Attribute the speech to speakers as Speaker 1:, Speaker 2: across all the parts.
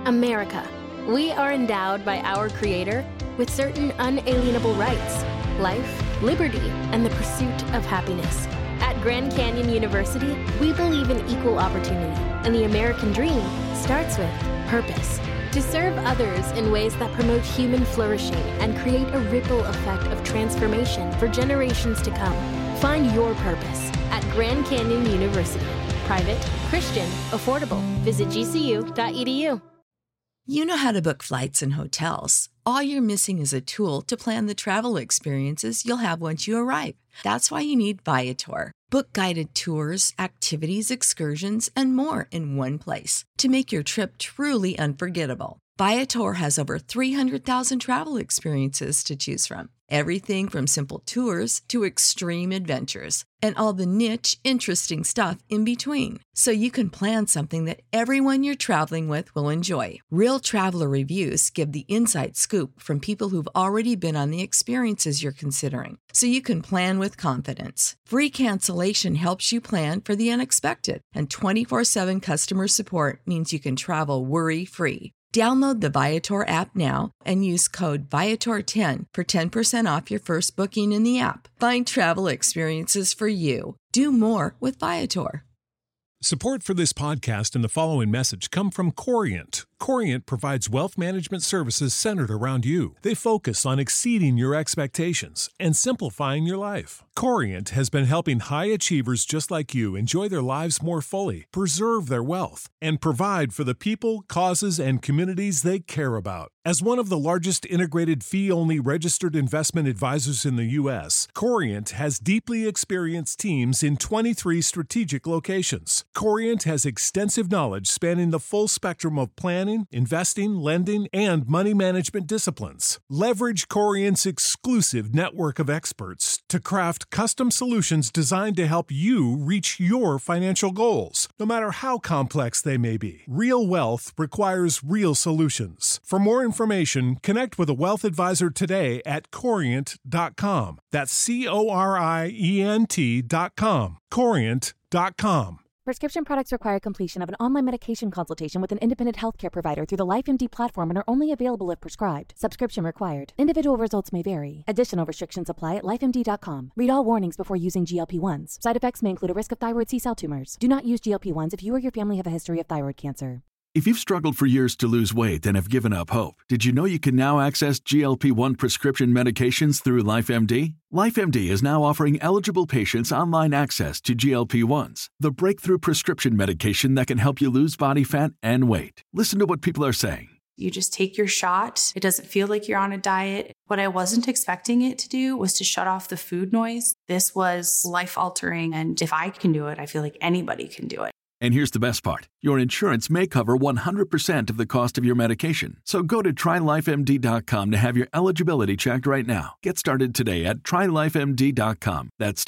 Speaker 1: America. We are endowed by our Creator with certain unalienable rights: life, liberty, and the pursuit of happiness. At Grand Canyon University, we believe in equal opportunity, and the American dream starts with purpose. To serve others in ways that promote human flourishing and create a ripple effect of transformation for generations to come. Find your purpose at Grand Canyon University. Private, Christian, affordable. Visit gcu.edu.
Speaker 2: You know how to book flights and hotels. All you're missing is a tool to plan the travel experiences you'll have once you arrive. That's why you need Viator. Book guided tours, activities, excursions, and more in one place to make your trip truly unforgettable. Viator has over 300,000 travel experiences to choose from. Everything from simple tours to extreme adventures and all the niche, interesting stuff in between. So you can plan something that everyone you're traveling with will enjoy. Real traveler reviews give the inside scoop from people who've already been on the experiences you're considering. So you can plan with confidence. Free cancellation helps you plan for the unexpected. And 24/7 customer support means you can travel worry-free. Download the Viator app now and use code Viator10 for 10% off your first booking in the app. Find travel experiences for you. Do more with Viator.
Speaker 3: Support for this podcast and the following message come from Corient. Corient provides wealth management services centered around you. They focus on exceeding your expectations and simplifying your life. Corient has been helping high achievers just like you enjoy their lives more fully, preserve their wealth, and provide for the people, causes, and communities they care about. As one of the largest integrated fee-only registered investment advisors in the U.S., Corient has deeply experienced teams in 23 strategic locations. Corient has extensive knowledge spanning the full spectrum of planning, investing, lending, and money management disciplines. Leverage Corient's exclusive network of experts to craft custom solutions designed to help you reach your financial goals, no matter how complex they may be. Real wealth requires real solutions. For more information, connect with a wealth advisor today at Corient.com. That's Corient.com. Corient.com.
Speaker 4: Prescription products require completion of an online medication consultation with an independent healthcare provider through the LifeMD platform and are only available if prescribed. Subscription required. Individual results may vary. Additional restrictions apply at lifemd.com. Read all warnings before using GLP-1s. Side effects may include a risk of thyroid C-cell tumors. Do not use GLP-1s if you or your family have a history of thyroid cancer.
Speaker 5: If you've struggled for years to lose weight and have given up hope, did you know you can now access GLP-1 prescription medications through LifeMD? LifeMD is now offering eligible patients online access to GLP-1s, the breakthrough prescription medication that can help you lose body fat and weight. Listen to what people are saying.
Speaker 6: You just take your shot. It doesn't feel like you're on a diet. What I wasn't expecting it to do was to shut off the food noise. This was life-altering, and if I can do it, I feel like anybody can do it.
Speaker 5: And here's the best part. Your insurance may cover 100% of the cost of your medication. So go to TryLifeMD.com to have your eligibility checked right now. Get started today at TryLifeMD.com. That's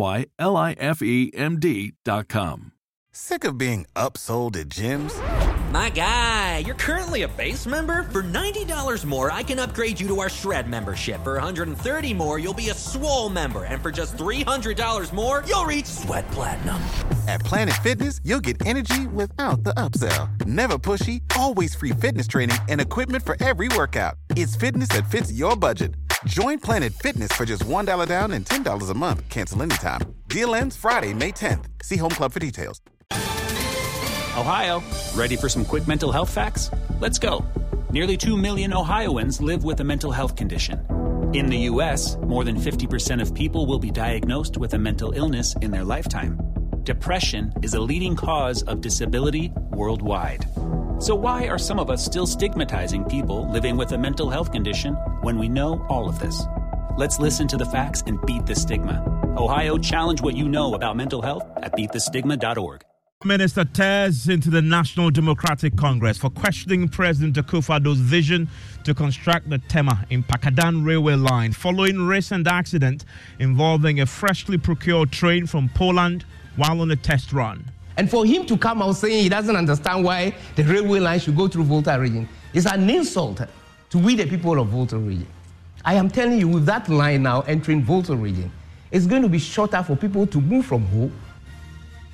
Speaker 5: TryLifeMD.com.
Speaker 7: Sick of being upsold at gyms?
Speaker 8: My guy, you're currently a base member. For $90 more, I can upgrade you to our Shred membership. For $130 more, you'll be a Swole member. And for just $300 more, you'll reach Sweat Platinum.
Speaker 7: At Planet Fitness, you'll get energy without the upsell. Never pushy, always free fitness training and equipment for every workout. It's fitness that fits your budget. Join Planet Fitness for just $1 down and $10 a month. Cancel anytime. Deal ends Friday, May 10th. See Home Club for details.
Speaker 9: Ohio, ready for some quick mental health facts? Let's go. Nearly 2 million Ohioans live with a mental health condition. In the U.S., more than 50% of people will be diagnosed with a mental illness in their lifetime. Depression is a leading cause of disability worldwide. So why are some of us still stigmatizing people living with a mental health condition when we know all of this? Let's listen to the facts and beat the stigma. Ohio, challenge what you know about mental health at beatthestigma.org.
Speaker 10: Minister tears into the National Democratic Congress for questioning President Akufo-Addo's vision to construct the Tema in Pakadan railway line following recent accident involving a freshly procured train from Poland while on a test run.
Speaker 11: And for him to come out saying he doesn't understand why the railway line should go through Volta region is an insult to we the people of Volta region. I am telling you, with that line now entering Volta region, it's going to be shorter for people to move from home.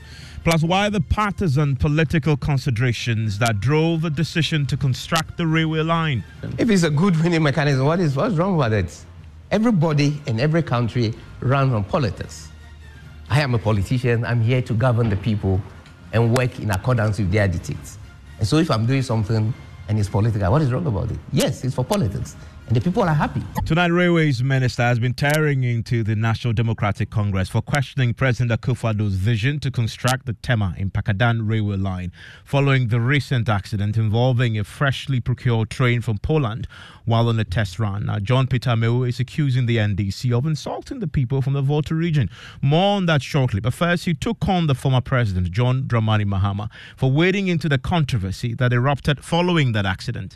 Speaker 10: Plus, why the partisan political considerations that drove the decision to construct the railway line.
Speaker 11: If it's a good winning mechanism, what's wrong with it? Everybody in every country runs on politics. I am a politician. I'm here to govern the people and work in accordance with their dictates. And so if I'm doing something and it's political, what is wrong about it? Yes, it's for politics. And the people are happy.
Speaker 10: Tonight, Railways Minister has been tearing into the National Democratic Congress for questioning President Akufo-Addo's vision to construct the Tema in Pakadan railway line following the recent accident involving a freshly procured train from Poland while on a test run. Now, John Peter Amewu is accusing the NDC of insulting the people from the Volta region. More on that shortly. But first, he took on the former president, John Dramani Mahama, for wading into the controversy that erupted following that accident.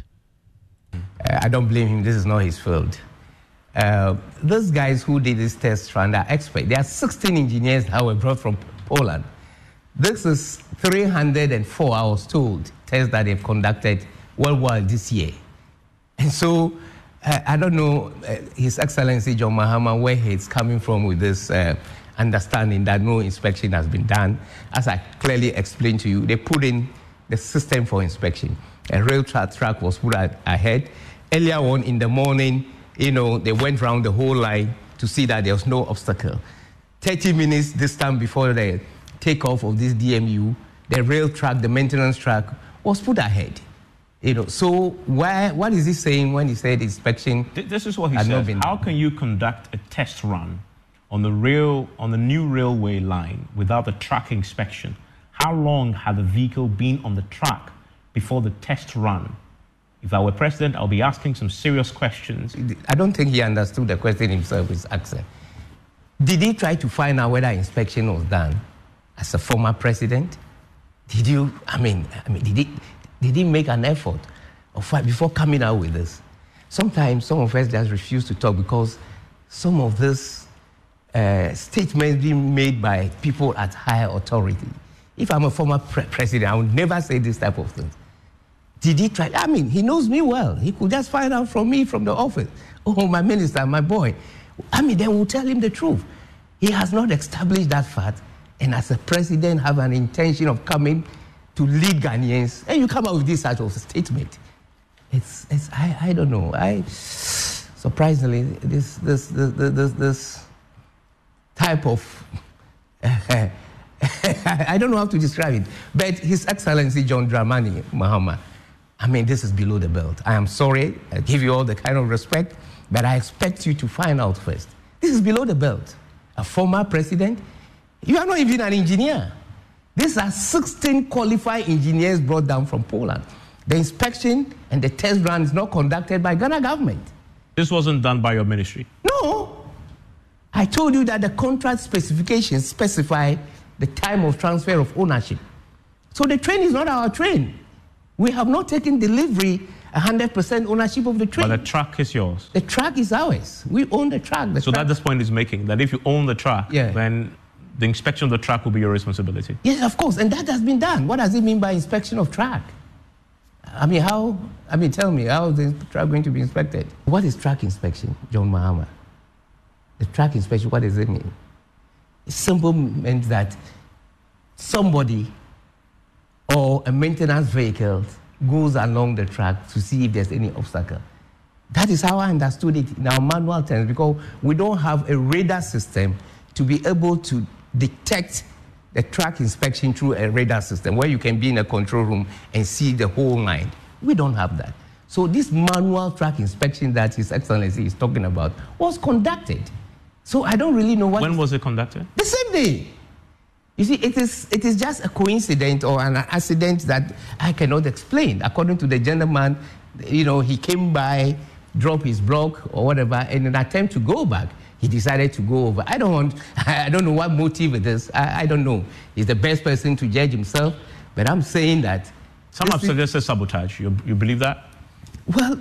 Speaker 11: I don't blame him. This is not his field. Those guys who did this test run are experts. There are 16 engineers that were brought from Poland. This is 304, I was told, tests that they've conducted worldwide this year. And so I don't know His Excellency John Mahama where he's coming from with this understanding that no inspection has been done. As I clearly explained to you, they put in the system for inspection. A rail track was put ahead. Earlier on in the morning, they went around the whole line to see that there was no obstacle. 30 minutes this time before the takeoff of this DMU, the rail track, the maintenance track, was put ahead. So what is he saying when he said inspection?
Speaker 10: This is what he said. How can you conduct a test run on the new railway line without a track inspection? How long had the vehicle been on the track before the test run? If I were president, I'll be asking some serious questions.
Speaker 11: I don't think he understood the question himself, his accent. Did he try to find out whether inspection was done as a former president? Did he make an effort before coming out with this? Sometimes some of us just refuse to talk because some of this statements being made by people at higher authority. If I'm a former president, I would never say this type of thing. Did he try? He knows me well. He could just find out from me from the office. Oh, my minister, my boy. Then we'll tell him the truth. He has not established that fact. And as a president, have an intention of coming to lead Ghanaians. And you come out with this sort of statement. I don't know. Surprisingly, this type of I don't know how to describe it, but His Excellency John Dramani Mahama, this is below the belt. I am sorry, I give you all the kind of respect, but I expect you to find out first. This is below the belt. A former president, you are not even an engineer. These are 16 qualified engineers brought down from Poland. The inspection and the test run is not conducted by Ghana government.
Speaker 10: This wasn't done by your ministry?
Speaker 11: No. I told you that the contract specifications specify the time of transfer of ownership. So the train is not our train. We have not taken delivery, 100% ownership of the train.
Speaker 10: But the track is yours.
Speaker 11: The track is ours. We own the track.
Speaker 10: So that's the point he's making, that if you own the track, then the inspection of the track will be your responsibility.
Speaker 11: Yes, of course, and that has been done. What does it mean by inspection of track? Tell me, how is the track going to be inspected? What is track inspection, John Mahama? The track inspection, what does it mean? It simply means that somebody or a maintenance vehicle goes along the track to see if there's any obstacle. That is how I understood it in our manual terms, because we don't have a radar system to be able to detect the track inspection through a radar system where you can be in a control room and see the whole line. We don't have that. So this manual track inspection that His Excellency is talking about was conducted. So I don't really know what...
Speaker 10: When was it conducted?
Speaker 11: The same day. You see, it is just a coincidence or an accident that I cannot explain. According to the gentleman, he came by, dropped his block or whatever, and in an attempt to go back, he decided to go over. I don't know what motive it is. I don't know. He's the best person to judge himself, but I'm saying that...
Speaker 10: Some have suggested sabotage. You believe that?
Speaker 11: Well,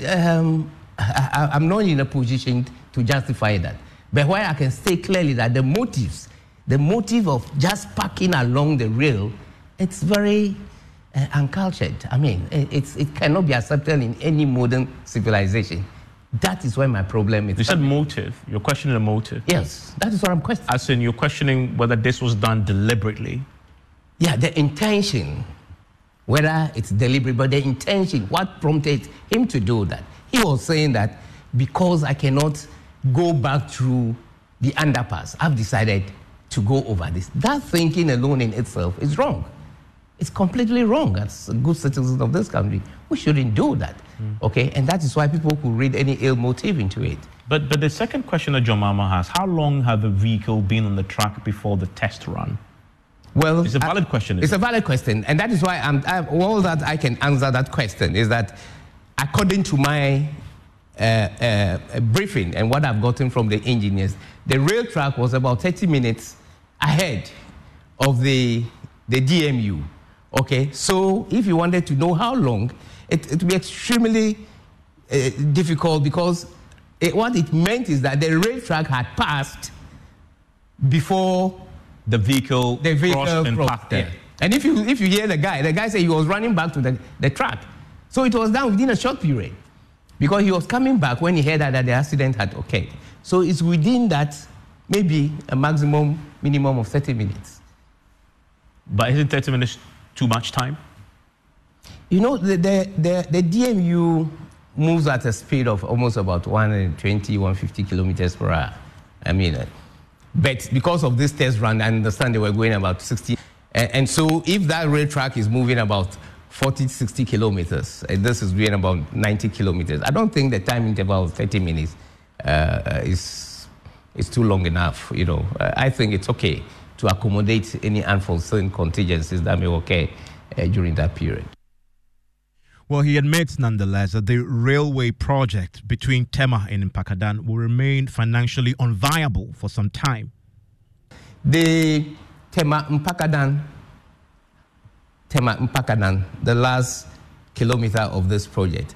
Speaker 11: I'm not in a position to justify that. But where I can say clearly that the motive of just parking along the rail, it's very uncultured. It cannot be accepted in any modern civilization. That is where my problem is.
Speaker 10: You said motive. You're questioning the motive.
Speaker 11: Yes, that is what I'm questioning.
Speaker 10: As in, you're questioning whether this was done deliberately.
Speaker 11: Yeah, the intention, whether it's deliberate, but the intention, what prompted him to do that? He was saying that because I cannot go back through the underpass, I've decided to go over this. That thinking alone in itself is wrong. It's completely wrong. As good citizens of this country, we shouldn't do that. Okay, and that is why people could read any ill motive into it.
Speaker 10: But the second question that John Mahama has, how long had the vehicle been on the track before the test run?
Speaker 11: Well,
Speaker 10: it's a valid question.
Speaker 11: It's a valid question, and that is why all that I can answer that question is that according to my briefing and what I've gotten from the engineers, the rail track was about 30 minutes ahead of the DMU. Okay, so if you wanted to know how long, it would be extremely difficult, because what it meant is that the rail track had passed before
Speaker 10: the vehicle crossed and parked there.
Speaker 11: Yeah. And if you hear the guy said he was running back to the track. So it was done within a short period, because he was coming back when he heard that the accident had occurred. So it's within that, maybe a minimum of 30 minutes.
Speaker 10: But isn't 30 minutes too much time?
Speaker 11: You know, the DMU moves at a speed of almost about 120, 150 kilometers per hour. I mean, but because of this test run, I understand they were going about 60. And so if that rail track is moving about 40, 60 kilometers, and this is doing about 90 kilometers, I don't think the time interval of 30 minutes is too long enough. You know, I think it's okay to accommodate any unforeseen contingencies that may occur during that period.
Speaker 10: Well, he admits nonetheless that the railway project between Tema and Mpakadan will remain financially unviable for some time.
Speaker 11: The Tema Mpakadan, the last kilometer of this project,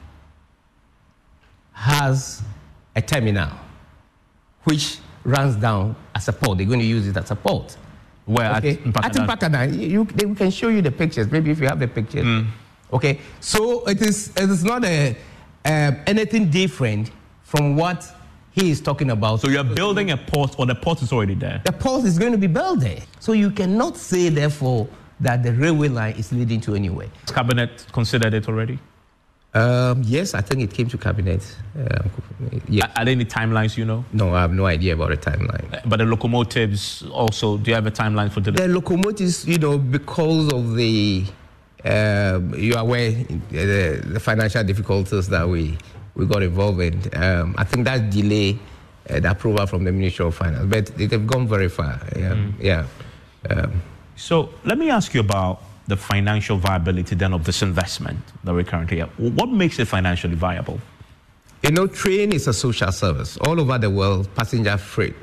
Speaker 11: has a terminal which runs down as a port. They're going to use it as a port.
Speaker 10: Where
Speaker 11: okay?
Speaker 10: At Mpakadan?
Speaker 11: At Mpakadan. We can show you the pictures, maybe if you have the pictures. Okay, so it is not anything different from what he is talking about.
Speaker 10: So you're building a port, or the port is already there?
Speaker 11: The port is going to be built there. So you cannot say, therefore, that the railway line is leading to anywhere.
Speaker 10: Has Cabinet considered it already?
Speaker 11: Yes, I think it came to Cabinet. Yeah.
Speaker 10: Are there any timelines, you know?
Speaker 11: No, I have no idea about the timeline.
Speaker 10: But the locomotives also, do you have a timeline for
Speaker 11: the locomotives, you know, because of the... you are aware the financial difficulties that we got involved in. I think that delay the approval from the Ministry of Finance, but they've gone very far.
Speaker 10: So let me ask you about the financial viability then of this investment that we currently have. What makes it financially viable?
Speaker 11: You know, train is a social service. All over the world, passenger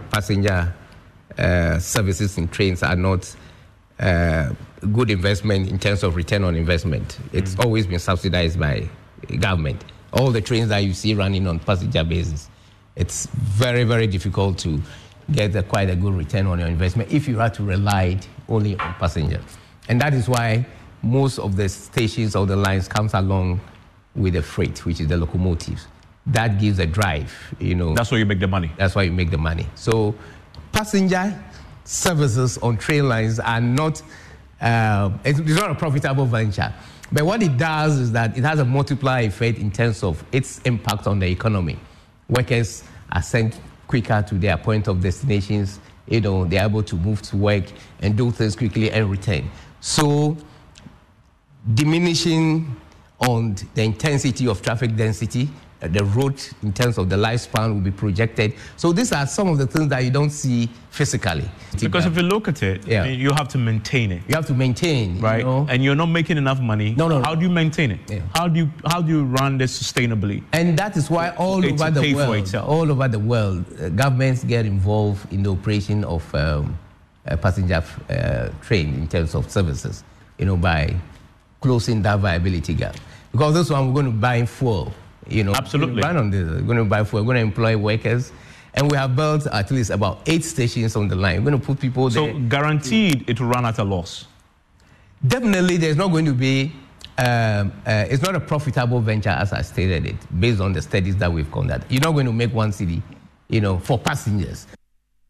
Speaker 11: services in trains are not good investment in terms of return on investment. It's always been subsidized by government. All the trains that you see running on passenger basis, it's very, very difficult to get quite a good return on your investment if you have to rely only on passengers. And that is why most of the stations or the lines comes along with the freight, which is the locomotives. That gives a drive, you know.
Speaker 10: That's where you make the money.
Speaker 11: That's why you make the money. So passenger services on train lines are not, it's not a profitable venture. But what it does is that it has a multiplier effect in terms of its impact on the economy. Workers are sent quicker to their point of destinations. You know, they're able to move to work and do things quickly and return. So diminishing on the intensity of traffic density, the road in terms of the lifespan will be projected. So these are some of the things that you don't see physically.
Speaker 10: Because if you look at it, I mean, you have to maintain it.
Speaker 11: You have to maintain,
Speaker 10: right?
Speaker 11: You know?
Speaker 10: And you're not making enough money.
Speaker 11: No.
Speaker 10: How do you maintain it? Yeah. How do you run this sustainably?
Speaker 11: And that is why all over the world, governments get involved in the operation of passenger train in terms of services, you know, by closing that viability gap. Because this one, we're going to buy fuel. You know,
Speaker 10: absolutely.
Speaker 11: We're going to buy food. We're going to employ workers, and we have built at least about 8 stations on the line. We're going to put people there.
Speaker 10: So guaranteed, it will run at a loss.
Speaker 11: Definitely, there's not going to be. It's not a profitable venture, as I stated it, based on the studies that we've conducted. You're not going to make 1 cedi, you know, for passengers.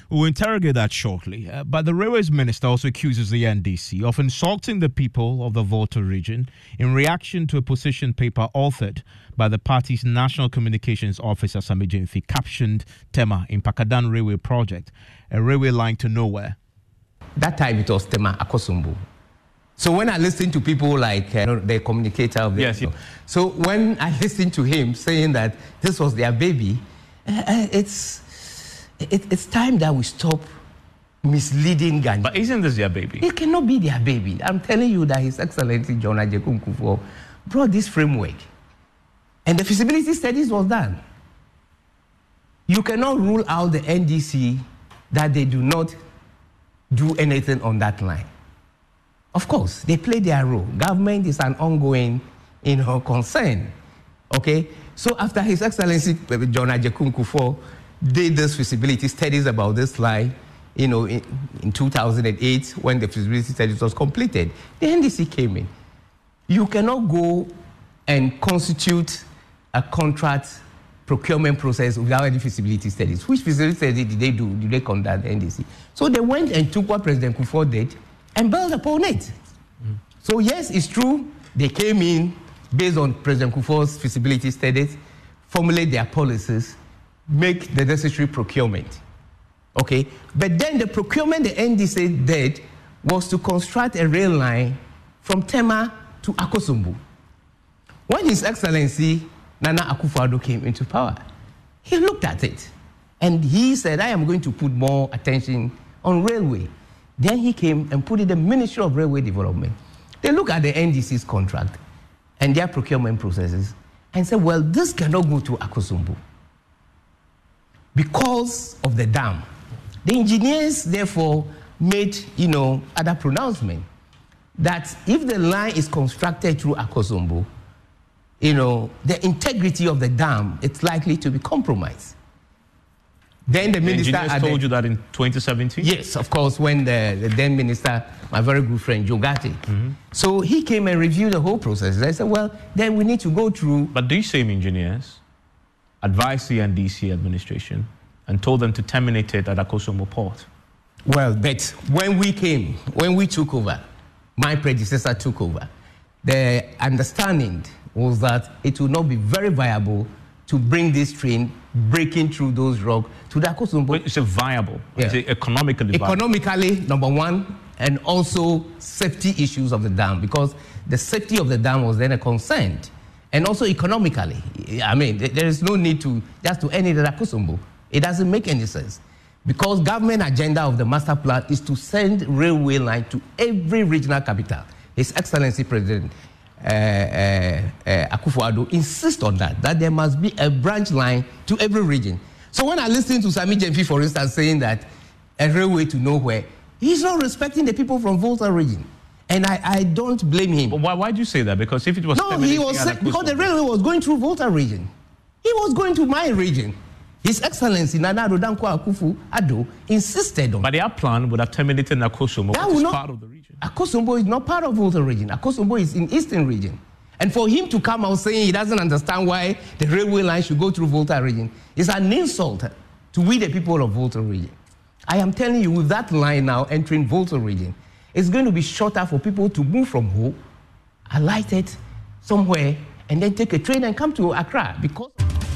Speaker 10: We'll interrogate that shortly. But the Railways Minister also accuses the NDC of insulting the people of the Volta region in reaction to a position paper authored by the party's National Communications Officer, Sammy Gyamfi, captioned Tema Mpakadan Railway Project, a railway line to nowhere.
Speaker 11: That time it was Tema Akosombo. So when I listen to people like the communicator of the...
Speaker 10: Yes.
Speaker 11: So when I listen to him saying that this was their baby, it's time that we stop misleading Ghanaians.
Speaker 10: But isn't this their baby?
Speaker 11: It cannot be their baby. I'm telling you that His Excellency John Agyekum Kufuor brought this framework. And the feasibility studies was done. You cannot rule out the NDC that they do not do anything on that line. Of course, they play their role. Government is an ongoing, concern. Okay? So after His Excellency John Agyekum Kufuor did this feasibility studies about this line, in 2008, when the feasibility studies was completed, the NDC came in. You cannot go and constitute a contract procurement process without any feasibility studies. Which feasibility study did they do? Did they conduct the NDC? So they went and took what President Kufuor did and built upon it. So yes, it's true, they came in based on President Kufuor's feasibility studies, formulate their policies, make the necessary procurement. Okay? But then the procurement the NDC did was to construct a rail line from Tema to Akosombo. When His Excellency Nana Akufo-Addo came into power, he looked at it and he said, I am going to put more attention on railway. Then he came and put in the Ministry of Railway Development. They look at the NDC's contract and their procurement processes and say, well, this cannot go to Akosombo because of the dam. The engineers, therefore, made, other pronouncement that if the line is constructed through Akosombo, the integrity of the dam, it's likely to be compromised. Then the minister...
Speaker 10: engineers told you that in 2017?
Speaker 11: Yes, of course, when the then minister, my very good friend, Jogati. So he came and reviewed the whole process. I said, well, then we need to go through...
Speaker 10: But these same engineers advised the NDC administration and told them to terminate it at Akosombo Port.
Speaker 11: Well, but when we took over, my predecessor took over, the understanding was that it would not be very viable to bring this train breaking through those rocks to the Akosombo.
Speaker 10: Wait, is it viable? Yeah. Is it economically viable?
Speaker 11: Economically, number one, and also safety issues of the dam, because the safety of the dam was then a concern. And also economically, I mean, there is no need to just to end it at Akosombo. It doesn't make any sense. Because government agenda of the master plan is to send railway line to every regional capital. His Excellency President Akufo-Addo insists on that there must be a branch line to every region. So when I listen to Sammy Gyamfi, for instance, saying that a railway to nowhere, he's not respecting the people from Volta region. And I don't blame him.
Speaker 10: But why do you say that? Because if it was...
Speaker 11: No, he was saying, because the railway was going through Volta region. He was going to my region. His Excellency Nana Addo Dankwa Akufo-Addo insisted on...
Speaker 10: But their plan would have terminated Akosombo, which is part of the region.
Speaker 11: Akosombo is not part of Volta region. Akosombo is in Eastern region. And for him to come out saying he doesn't understand why the railway line should go through Volta region is an insult to we the people of Volta region. I am telling you, with that line now entering Volta region, it's going to be shorter for people to move from Ho, alight it somewhere, and then take a train and come to Accra, because...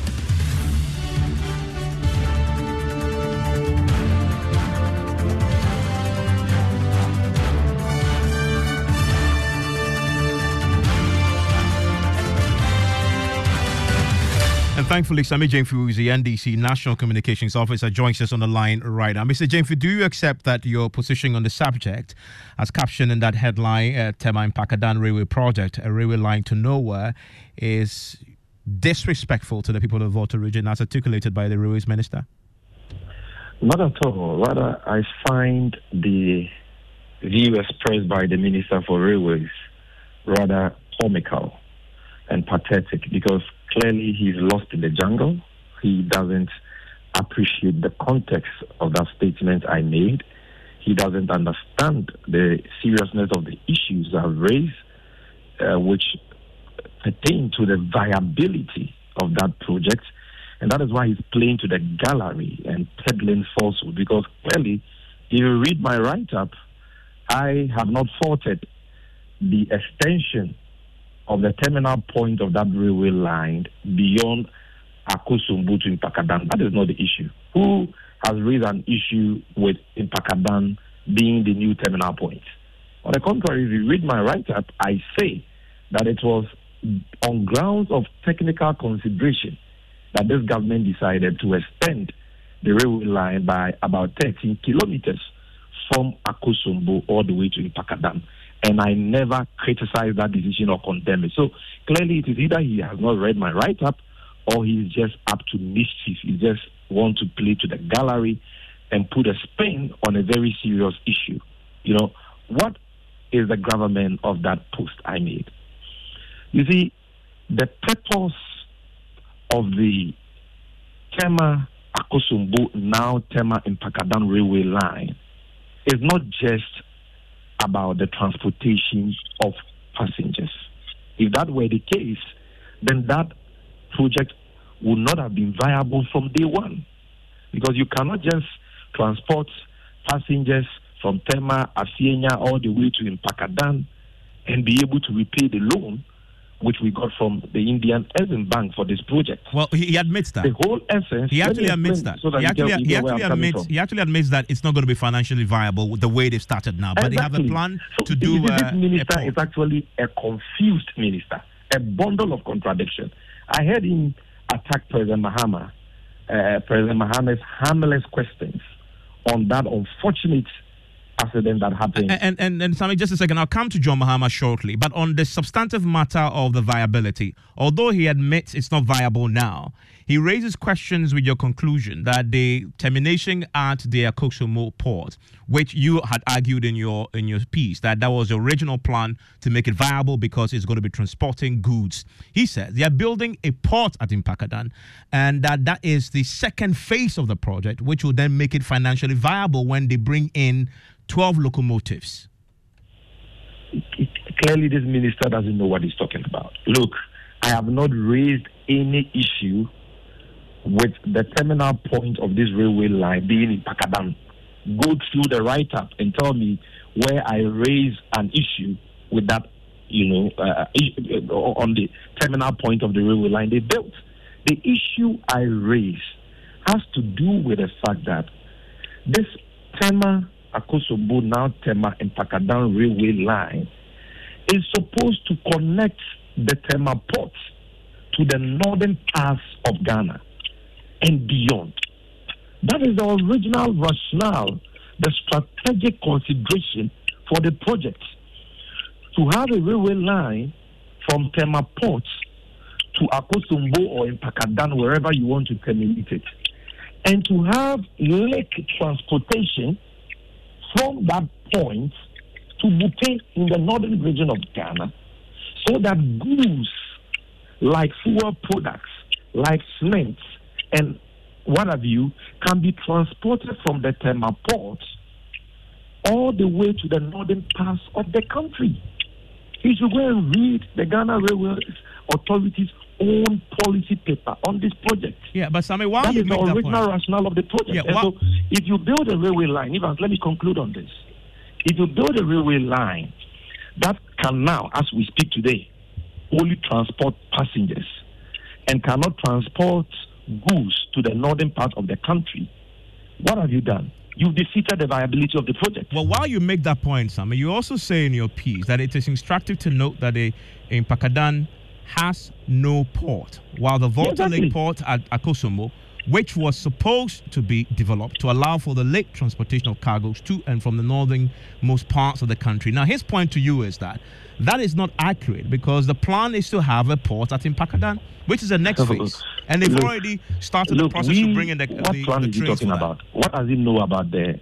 Speaker 10: And thankfully, Sammy Gyamfi, who is the NDC National Communications Officer, joins us on the line right now. Mr. Gyamfi, do you accept that your position on the subject, as captioned in that headline, Tema Mpakadan Railway Project, a railway line to nowhere, is disrespectful to the people of the Volta region, as articulated by the Railways Minister?
Speaker 12: Not at all. Rather, I find the view expressed by the Minister for Railways rather comical and pathetic, because clearly he's lost in the jungle. He doesn't appreciate the context of that statement I made. He doesn't understand the seriousness of the issues I've raised, which pertain to the viability of that project. And that is why he's playing to the gallery and peddling falsehood. Because clearly, if you read my write-up, I have not faulted the extension of the terminal point of that railway line beyond Akosombo to Mpakadan. That is not the issue. Who has raised an issue with Mpakadan being the new terminal point? On the contrary, if you read my write-up, I say that it was on grounds of technical consideration that this government decided to extend the railway line by about 13 kilometers from Akosombo all the way to Mpakadan. And I never criticized that decision or condemned it. So clearly it is either he has not read my write-up or he's just up to mischief. He just wants to play to the gallery and put a spin on a very serious issue. What is the gravamen of that post I made? You see, the purpose of the Tema Akosombo, now Tema Mpakadan railway line is not just about the transportation of passengers. If that were the case, then that project would not have been viable from day one. Because you cannot just transport passengers from Tema, Afienya, all the way to Mpakadan and be able to repay the loan which we got from the Indian Exim Bank for this project.
Speaker 10: Well, he admits that.
Speaker 12: The whole essence.
Speaker 10: He actually admits that. He actually admits that it's not going to be financially viable with the way they've started now. But
Speaker 12: Exactly.
Speaker 10: they have a plan to
Speaker 12: So
Speaker 10: do.
Speaker 12: This minister is actually a confused minister, a bundle of contradiction. I heard him attack President Mahama, President Mahama's harmless questions on that unfortunate accident that happened.
Speaker 10: And Sammy, just a second, I'll come to John Mahama shortly, but on the substantive matter of the viability, although he admits it's not viable now, he raises questions with your conclusion that the termination at the Akosombo port, which you had argued in your piece, that was the original plan to make it viable because it's going to be transporting goods. He says they are building a port at Mpakadan, and that is the second phase of the project, which will then make it financially viable when they bring in 12 locomotives.
Speaker 12: Clearly, this minister doesn't know what he's talking about. Look, I have not raised any issue with the terminal point of this railway line being in Mpakadan. Go through the write-up and tell me where I raise an issue with that, on the terminal point of the railway line they built. The issue I raise has to do with the fact that this Tema Akosombo, now Tema Mpakadan railway line is supposed to connect the Tema port to the northern parts of Ghana and beyond. That is the original rationale, the strategic consideration for the project. To have a railway line from Tema port to Akosombo or Mpakadan, wherever you want to terminate it, and to have lake transportation from that point to Butte in the northern region of Ghana, so that goods like fuel products, like cement, and what have you, can be transported from the Tema port all the way to the northern parts of the country. You should go and read the Ghana Railways Authority's own policy paper on this project.
Speaker 10: Yeah, but Sammy, why
Speaker 12: that
Speaker 10: you
Speaker 12: is
Speaker 10: make
Speaker 12: the
Speaker 10: that
Speaker 12: original
Speaker 10: point?
Speaker 12: rationale of the project.
Speaker 10: Yeah,
Speaker 12: and so if you build a railway line, Evans, let me conclude on this. If you build a railway line that can now, as we speak today, only transport passengers and cannot transport goods to the northern part of the country, what have you done? You've defeated the viability of the project.
Speaker 10: Well, while you make that point, Sammy, you also say in your piece that it is instructive to note that Mpakadan has no port, while the Volta Lake port at Akosombo, which was supposed to be developed to allow for the lake transportation of cargoes to and from the northernmost parts of the country. Now, his point to you is that is not accurate because the plan is to have a port at Mpakadan, which is the next phase. And they've already started the process to bring in the
Speaker 12: What plan is he talking about? What does he know about the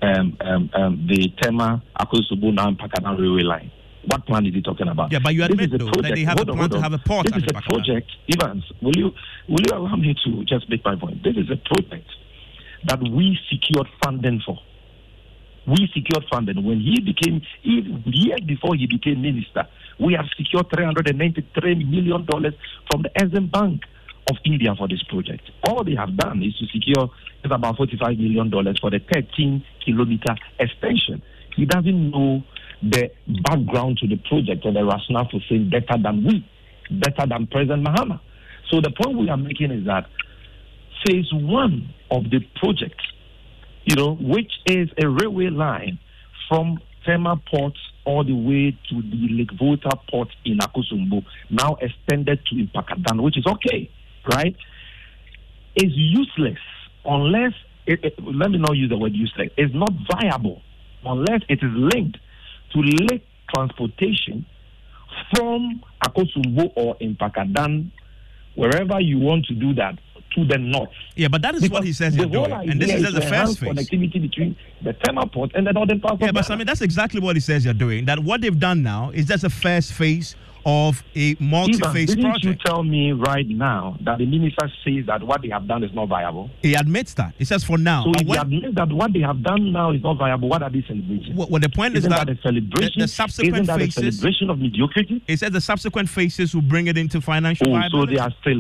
Speaker 12: Tema Akosombo now Mpakadan railway line? What plan is he talking about?
Speaker 10: Yeah, but you admit though that they have a plan to have a port.
Speaker 12: This is a project. Evans, will you allow me to just make my point? This is a project that we secured funding for. We secured funding when he became, even years before he became minister. We have secured $393 million from the Exim Bank of India for this project. All they have done is to secure about $45 million for the 13-kilometer extension. He doesn't know the background to the project or the rationale for saying better than President Mahama. So the point we are making is that phase one of the project, which is a railway line from Tema Port all the way to the Lake Volta Port in Akosombo, now extended to Mpakadan, which is okay, right? Is useless unless, let me not use the word useless, it's not viable unless it is linked to lake transportation from Akosombo or Mpakadan, wherever you want to do that, to the north.
Speaker 10: Yeah, but that is what he says you're doing. And this is just the first phase.
Speaker 12: Connectivity between the Tema Port and the northern part of Ghana.
Speaker 10: Yeah, but Sammy, that's exactly what he says you're doing. That what they've done now is just the first phase of a multi-phase project.
Speaker 12: Didn't you tell me right now that the minister says that what they have done is not viable?
Speaker 10: He admits that. He says for now.
Speaker 12: So if he admits that what they have done now is not viable, what are they celebrating?
Speaker 10: Well, the point is that
Speaker 12: a celebration?
Speaker 10: The subsequent
Speaker 12: Isn't that
Speaker 10: phases,
Speaker 12: a celebration of mediocrity?
Speaker 10: He said the subsequent phases will bring it into financial viability.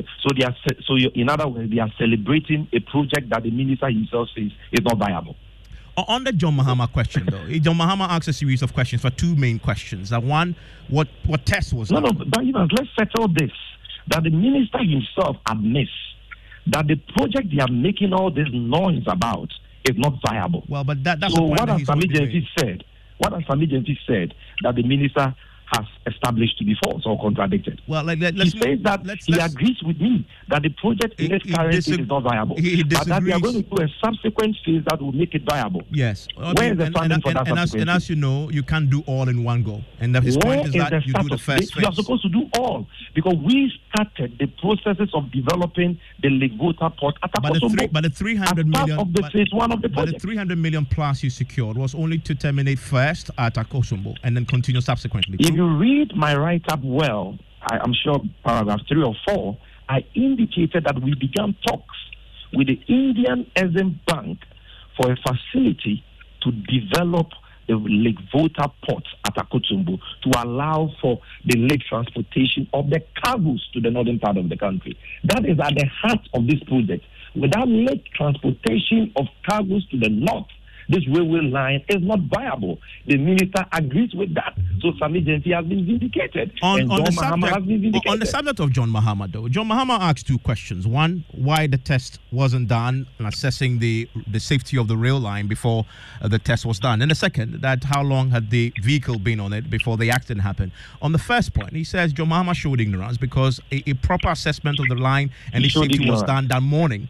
Speaker 12: In other words, they are celebrating a project that the minister himself says is not viable.
Speaker 10: On the John Mahama question, though, John Mahama asked a series of questions for two main questions. One, what test was done?
Speaker 12: But let's settle this. That the minister himself admits that the project they are making all this noise about is not viable.
Speaker 10: Well, but that's
Speaker 12: so what has Sami Gyamfi said? What has Sami Gyamfi said that the minister has established to be false or contradicted?
Speaker 10: Well, he
Speaker 12: says that he agrees with me that the project in its current state is not viable. But that they are going to do a subsequent phase that will make it viable.
Speaker 10: Yes.
Speaker 12: Where is the funding for that subsequent phase?
Speaker 10: And as you know, you can't do all in one go. And his point is that you do the first phase.
Speaker 12: You are supposed to do all. Because we started the processes of developing the Lake Volta Port at Akosombo.
Speaker 10: But the 300 million
Speaker 12: of the phase one of the project.
Speaker 10: But the 300 million plus you secured was only to terminate first at Akosombo and then continue subsequently.
Speaker 12: If you read my write-up well, I'm sure paragraph 3 or 4, I indicated that we began talks with the Indian Exim Bank for a facility to develop the Lake Volta Port at Akosombo to allow for the lake transportation of the cargoes to the northern part of the country. That is at the heart of this project. Without lake transportation of cargoes to the north, this railway line is not viable. The minister agrees with that. So Sami Gyamfi has been vindicated. And John Mahama has been vindicated.
Speaker 10: On the subject of John Mahama, though, John Mahama asked two questions. One, why the test wasn't done and assessing the safety of the rail line before the test was done. And the second, that how long had the vehicle been on it before the accident happened. On the first point, he says John Mahama showed ignorance because a proper assessment of the line and the safety was done that morning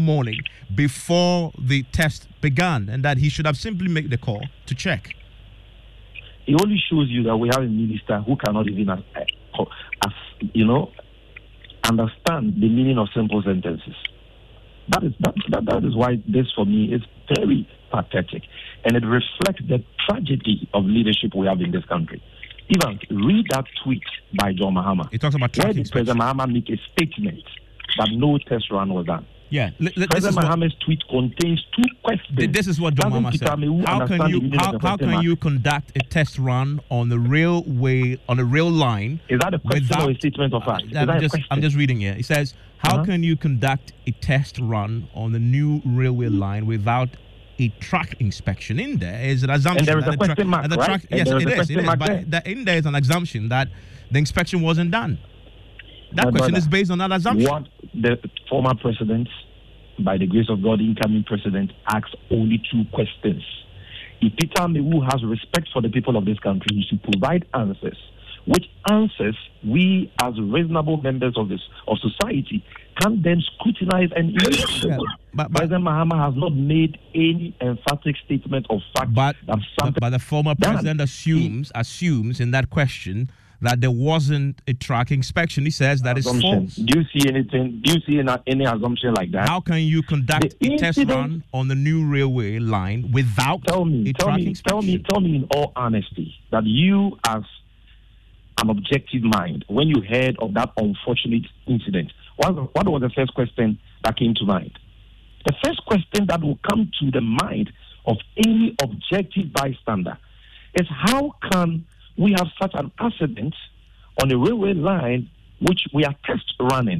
Speaker 10: before the test began, and that he should have simply made the call to check.
Speaker 12: It only shows you that we have a minister who cannot even understand the meaning of simple sentences. That is why this for me is very pathetic, and it reflects the tragedy of leadership we have in this country. Even read that tweet by John Mahama.
Speaker 10: He talks about
Speaker 12: where did President Mahama make a statement that no test run was done?
Speaker 10: Yeah,
Speaker 12: President Mahama's tweet contains two questions.
Speaker 10: This is what John Mahama said. How can you conduct a test run on the railway, on a rail line?
Speaker 12: Is that a question or a statement of fact?
Speaker 10: I'm just reading here. It says, how can you conduct a test run on the new railway line without a track inspection? In there is an assumption.
Speaker 12: And there is a question mark, right?
Speaker 10: Yes, it is. But in there is an assumption that the inspection wasn't done. That question is based on that assumption.
Speaker 12: What the former president, by the grace of God, incoming president, asked only two questions. If Peter Mewu has respect for the people of this country, he should provide answers. Which answers we, as reasonable members of society, can then scrutinize and evaluate. President Mahama has not made any emphatic statement of fact.
Speaker 10: But the former president assumes in that question that there wasn't a track inspection. He says that is false.
Speaker 12: Do you see anything? Do you see any assumption like that?
Speaker 10: How can you conduct a test run on the new railway line without a track inspection?
Speaker 12: Tell me in all honesty that you, as an objective mind, when you heard of that unfortunate incident, what was the first question that came to mind? The first question that will come to the mind of any objective bystander is how can we have such an accident on a railway line which we are test running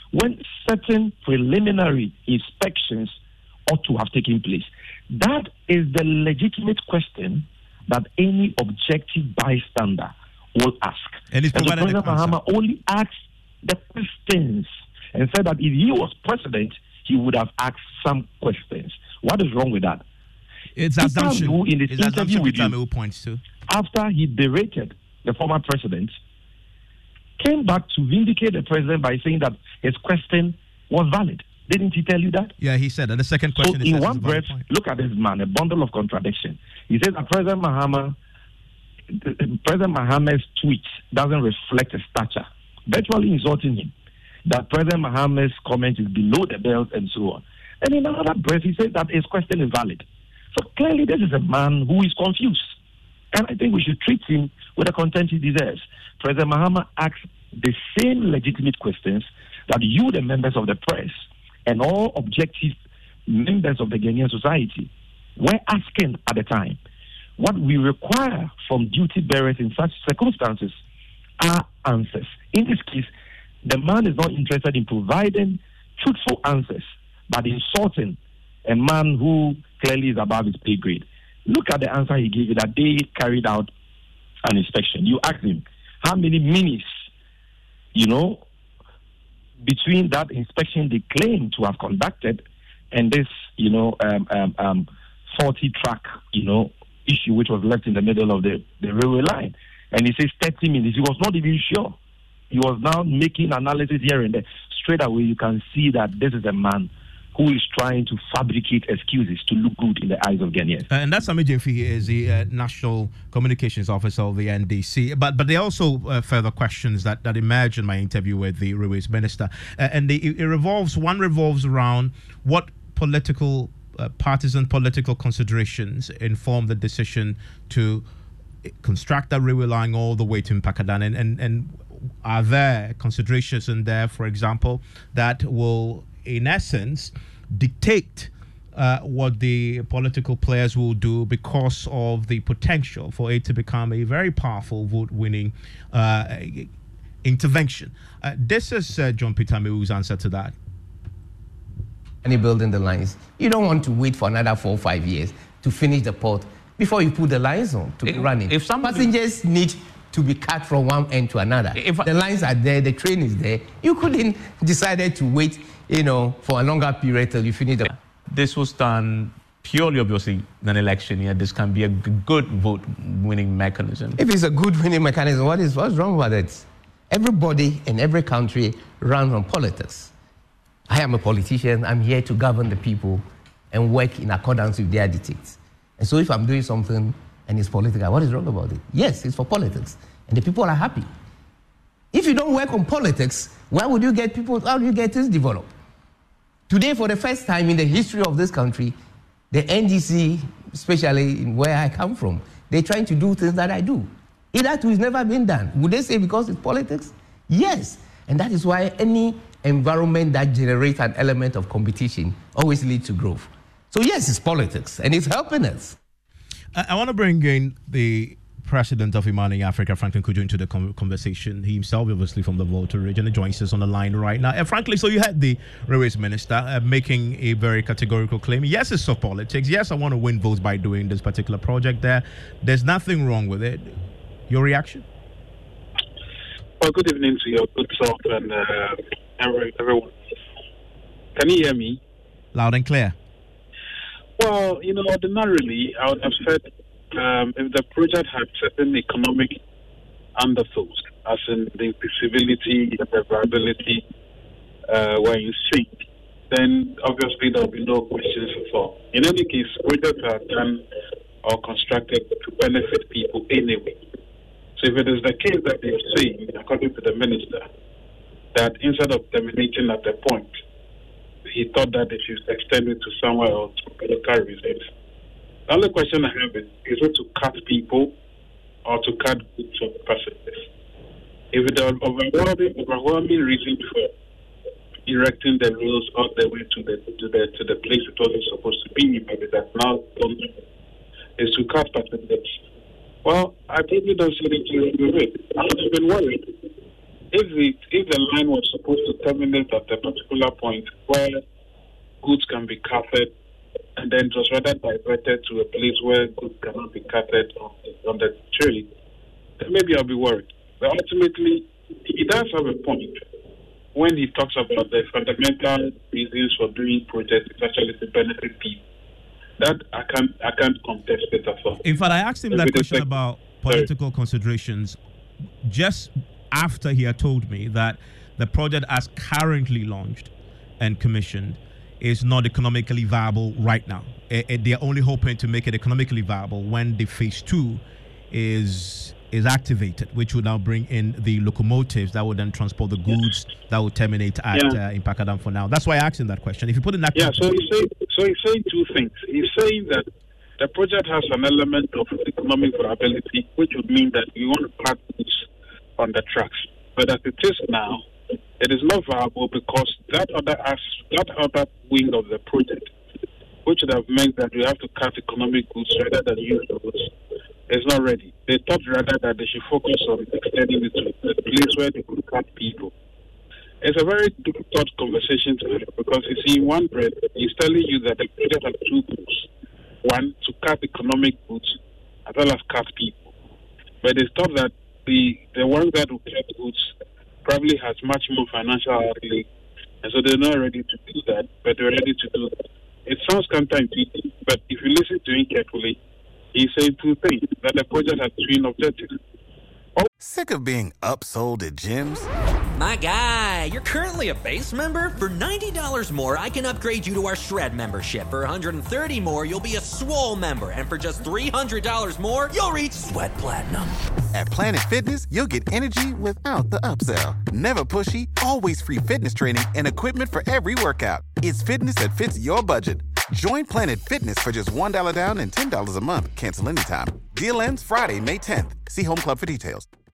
Speaker 12: when certain preliminary inspections ought to have taken place? That is the legitimate question that any objective bystander will ask.
Speaker 10: And
Speaker 12: so President Mahama only asked the questions and said that if he was president, he would have asked some questions. What is wrong with that?
Speaker 10: It's assumption.
Speaker 12: In his interview with you,
Speaker 10: points to.
Speaker 12: After he berated the former president, came back to vindicate the president by saying that his question was valid. Didn't he tell you that?
Speaker 10: Yeah, he said. And the second question is...
Speaker 12: in one breath, look at this man, a bundle of contradiction. He says that President Mahama's tweet doesn't reflect his stature, virtually insulting him. That President Mahama's comment is below the belt and so on. And in another breath, he says that his question is valid. So clearly, this is a man who is confused. And I think we should treat him with the contempt he deserves. President Mahama asked the same legitimate questions that you, the members of the press, and all objective members of the Ghanaian society were asking at the time. What we require from duty bearers in such circumstances are answers. In this case, the man is not interested in providing truthful answers, but insulting a man who clearly is above his pay grade. Look at the answer he gave you that they carried out an inspection. You asked him how many minutes, between that inspection they claim to have conducted and this, faulty track, issue which was left in the middle of the railway line. And he says 30 minutes. He was not even sure. He was now making analysis here and there. Straight away, you can see that this is a man who is trying to fabricate excuses to look good in the eyes of Ghanaians. And that's Sami Jemfi, is the National Communications Officer of the NDC. But there are also further questions that emerged in my interview with the Railways Minister. One revolves around what partisan political considerations inform the decision to construct that railway line all the way to Mpakadan, and are there considerations in there, for example, that will in essence dictate what the political players will do because of the potential for it to become a very powerful vote-winning intervention? This is John Peter Mewu's answer to that.
Speaker 11: Any building the lines, you don't want to wait for another 4 or 5 years to finish the port before you put the lines on to be running. If passengers need to be cut from one end to another, if the lines are there, the train is there, you couldn't decided to wait, for a longer period till you finish the...
Speaker 13: This was done purely, obviously, an election year. This can be a good vote-winning mechanism.
Speaker 11: If it's a good winning mechanism, what's wrong with it? Everybody in every country runs on politics. I am a politician. I'm here to govern the people and work in accordance with their dictates. And so if I'm doing something and it's political, what is wrong about it? Yes, it's for politics. And the people are happy. If you don't work on politics, why would you get people, how do you get this developed? Today, for the first time in the history of this country, the NDC, especially in where I come from, they're trying to do things that I do. That has never been done. Would they say because it's politics? Yes. And that is why any environment that generates an element of competition always leads to growth. So yes, it's politics, and it's helping us.
Speaker 10: I want to bring in the president of Imani Africa, Franklin Cudjoe, into the conversation. He himself, obviously, from the Volta region, and joins us on the line right now. Frankly, so you had the Railways Minister making a very categorical claim. Yes, it's soft politics. Yes, I want to win votes by doing this particular project there. There's nothing wrong with it. Your reaction?
Speaker 14: Well, good evening to your good self and everyone. Can you hear me?
Speaker 10: Loud and clear.
Speaker 14: Well, ordinarily, I would have said if the project had certain economic undertones, as in the feasibility, the viability were in sync, then obviously there will be no questions at all. In any case, projects are done or constructed to benefit people anyway. So if it is the case that they are saying, according to the minister, that instead of terminating at the point, he thought that they should extend it to somewhere else for local reasons. The only question I have is it to cut people or to cut goods of passengers? If the overwhelming reason for erecting the rails all the way to the place it wasn't supposed to be, maybe that's now done, is to cut passengers. Well, I probably don't see it to be. I would have been worried if the line was supposed to terminate at a particular point where goods can be carted, and then it was rather diverted to a place where goods cannot be carted on the trade, then maybe I'll be worried. But ultimately, he does have a point when he talks about the fundamental reasons for doing projects, it's actually to benefit people. That I can't contest it at all.
Speaker 10: In fact, I asked him that question about political considerations just after he had told me that the project as currently launched and commissioned is not economically viable right now. They're only hoping to make it economically viable when the phase 2 is activated, which would now bring in the locomotives that would then transport the goods that would terminate at in Pakadam for now. That's why I asked him that question. If you put in that
Speaker 14: so he's saying two things. He's saying that the project has an element of economic viability, which would mean that we want to park goods on the tracks. But as it is now, it is not viable because that other wing of the project, which would have meant that we have to cut economic goods rather than use goods, is not ready. They thought rather that they should focus on extending it to a place where they could cut people. It's a very difficult conversation to have because you see, in one breath, he's telling you that the project has two goals. One, to cut economic goods as well as cut people. But they thought that the one that will cut goods probably has much more financial outlay, and so they're not ready to do that, but they're ready to do that. It sounds counterintuitive, but if you listen to him carefully, he said two things, that the project has twin objectives.
Speaker 7: Sick of being upsold at gyms?
Speaker 8: My guy, you're currently a base member? For $90 more, I can upgrade you to our Shred membership. For $130 more, you'll be a Swole member. And for just $300 more, you'll reach Sweat Platinum.
Speaker 7: At Planet Fitness, you'll get energy without the upsell. Never pushy, always free fitness training and equipment for every workout. It's fitness that fits your budget. Join Planet Fitness for just $1 down and $10 a month. Cancel anytime. Deal ends Friday, May 10th. See Home Club for details.